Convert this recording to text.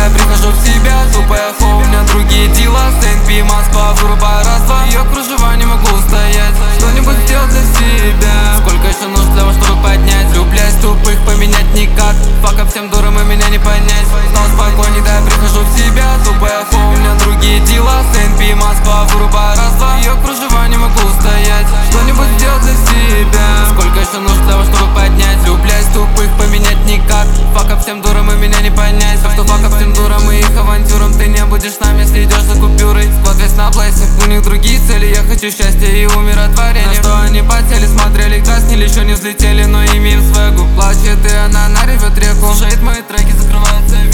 когда я прихожу в себя. Тупая фо, у меня другие дела. СНП, Москва, вырубай раз-два. Ее кружева не могу устоять. Что-нибудь сделать для себя. Сколько еще нужно для того, чтобы поднять? Влюбляюсь тупых, поменять никак. Фака всем дурам и меня не понять. Стал спокойней, да я прихожу в себя. Тупая фо, у меня другие дела. СНП, Москва, вырубай раз-два. Ее кружева не могу устоять. Что-нибудь сделать для себя. Сколько еще нужно для того, чтобы поднять? Влюбляюсь тупых, поменять никак. Фака всем дурам и меня не понять. Так что фака всем дурам и их авантюрам. Ты не будешь с нами, если идешь за купюрой. Склад весь на плейсе, у них другие цели. Я хочу счастья и умиротворения. На что они потели, смотрели, краснели, еще не взлетели, но имеем свегу. Плачет и она ревет реку. Слушает мои треки, закрывается